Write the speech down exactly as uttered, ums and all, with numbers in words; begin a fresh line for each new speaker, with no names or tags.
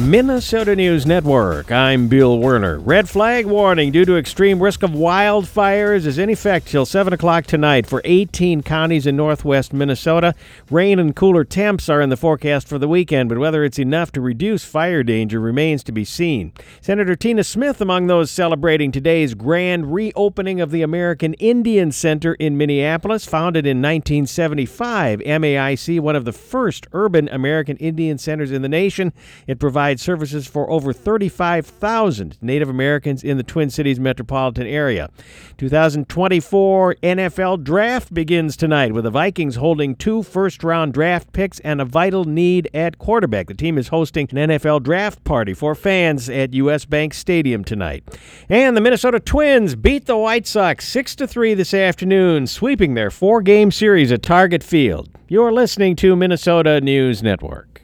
Minnesota News Network. I'm Bill Werner. Red flag warning due to extreme risk of wildfires is in effect till seven o'clock tonight for eighteen counties in northwest Minnesota. Rain and cooler temps are in the forecast for the weekend, but whether it's enough to reduce fire danger remains to be seen. Senator Tina Smith among those celebrating today's grand reopening of the American Indian Center in Minneapolis. Founded in nineteen seventy-five, M A I C, one of the first urban American Indian centers in the nation. It provides services for over thirty-five thousand Native Americans in the Twin Cities metropolitan area. two thousand twenty-four N F L Draft begins tonight with the Vikings holding two first-round draft picks and a vital need at quarterback. The team is hosting an N F L draft party for fans at U S Bank Stadium tonight. And the Minnesota Twins beat the White Sox six to three this afternoon, sweeping their four-game series at Target Field. You're listening to Minnesota News Network.